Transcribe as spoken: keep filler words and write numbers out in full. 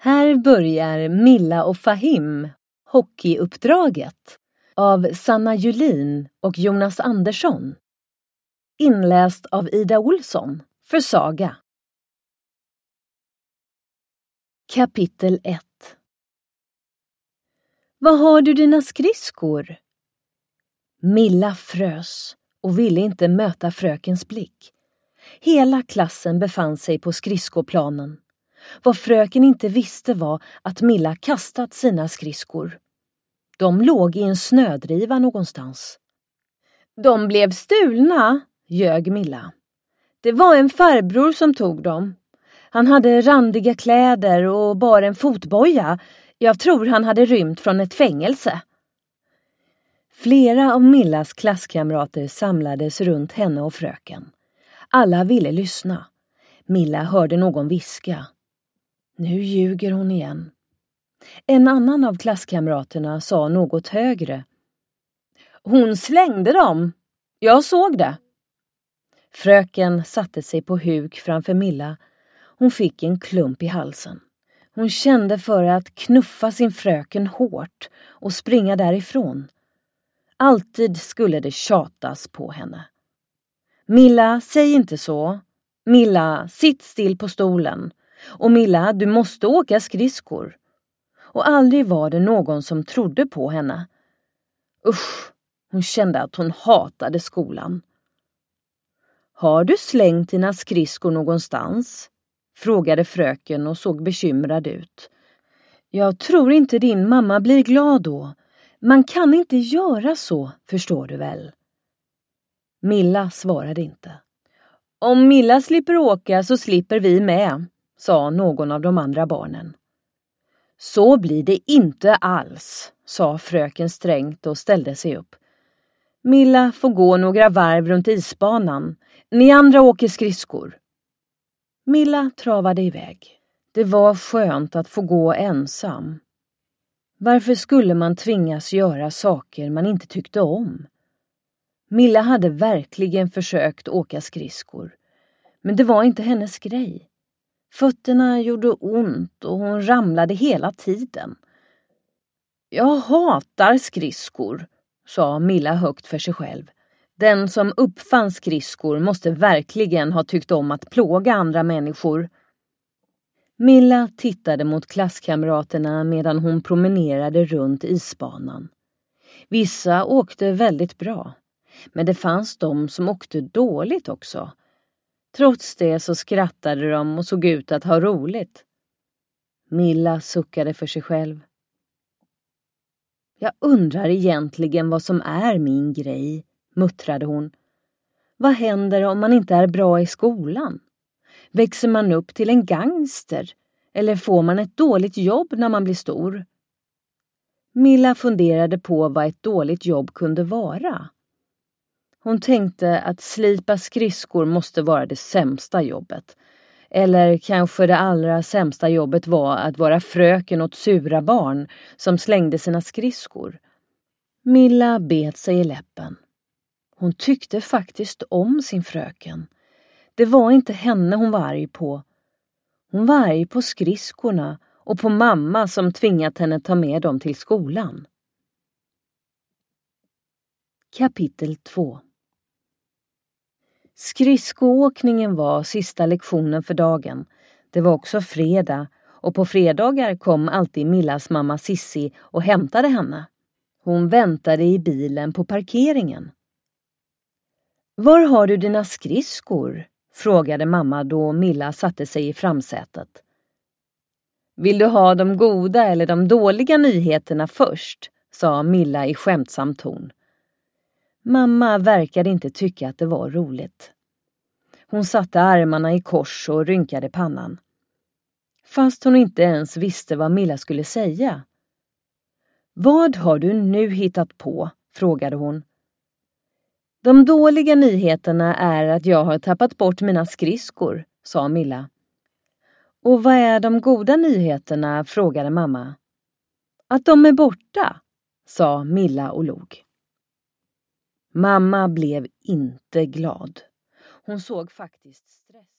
Här börjar Milla och Fahim, hockeyuppdraget, av Sanna Julin och Jonas Andersson. Inläst av Ida Olsson för Saga. Kapitel ett. Var har du dina skridskor? Milla frös och ville inte möta frökens blick. Hela klassen befann sig på skridskoplanen. Vad fröken inte visste var att Milla kastat sina skridskor. De låg i en snödriva någonstans. De blev stulna, ljög Milla. Det var en farbror som tog dem. Han hade randiga kläder och bar en fotboja. Jag tror han hade rymt från ett fängelse. Flera av Millas klasskamrater samlades runt henne och fröken. Alla ville lyssna. Milla hörde någon viska. Nu ljuger hon igen. En annan av klasskamraterna sa något högre. Hon slängde dem. Jag såg det. Fröken satte sig på huk framför Milla. Hon fick en klump i halsen. Hon kände för att knuffa sin fröken hårt och springa därifrån. Alltid skulle det tjatas på henne. Milla, säg inte så. Milla, sitt still på stolen. Och Milla, du måste åka skridskor. Och aldrig var det någon som trodde på henne. Usch, hon kände att hon hatade skolan. Har du slängt dina skridskor någonstans? Frågade fröken och såg bekymrad ut. Jag tror inte din mamma blir glad då. Man kan inte göra så, förstår du väl? Milla svarade inte. Om Milla slipper åka så slipper vi med, sa någon av de andra barnen. Så blir det inte alls, sa fröken strängt och ställde sig upp. Milla får gå några varv runt isbanan. Ni andra åker skridskor. Milla travade iväg. Det var skönt att få gå ensam. Varför skulle man tvingas göra saker man inte tyckte om? Milla hade verkligen försökt åka skridskor. Men det var inte hennes grej. Fötterna gjorde ont och hon ramlade hela tiden. Jag hatar skridskor, sa Milla högt för sig själv. Den som uppfann skridskor måste verkligen ha tyckt om att plåga andra människor. Milla tittade mot klasskamraterna medan hon promenerade runt isbanan. Vissa åkte väldigt bra, men det fanns de som åkte dåligt också. Trots det så skrattade de och såg ut att ha roligt. Milla suckade för sig själv. Jag undrar egentligen vad som är min grej, muttrade hon. Vad händer om man inte är bra i skolan? Växer man upp till en gangster? Eller får man ett dåligt jobb när man blir stor? Milla funderade på vad ett dåligt jobb kunde vara. Hon tänkte att slipa skridskor måste vara det sämsta jobbet. Eller kanske det allra sämsta jobbet var att vara fröken åt sura barn som slängde sina skridskor. Milla bet sig i läppen. Hon tyckte faktiskt om sin fröken. Det var inte henne hon var arg på. Hon var arg på skridskorna och på mamma som tvingat henne ta med dem till skolan. Kapitel två. Skridskoåkningen var sista lektionen för dagen. Det var också fredag och på fredagar kom alltid Millas mamma Sissi och hämtade henne. Hon väntade i bilen på parkeringen. Var har du dina skridskor? Frågade mamma då Milla satte sig i framsätet. Vill du ha de goda eller de dåliga nyheterna först? Sa Milla i skämtsam ton. Mamma verkade inte tycka att det var roligt. Hon satte armarna i kors och rynkade pannan. Fast hon inte ens visste vad Milla skulle säga. Vad har du nu hittat på? Frågade hon. De dåliga nyheterna är att jag har tappat bort mina skridskor, sa Milla. Och vad är de goda nyheterna? Frågade mamma. Att de är borta, sa Milla och log. Mamma blev inte glad. Hon såg faktiskt stressad.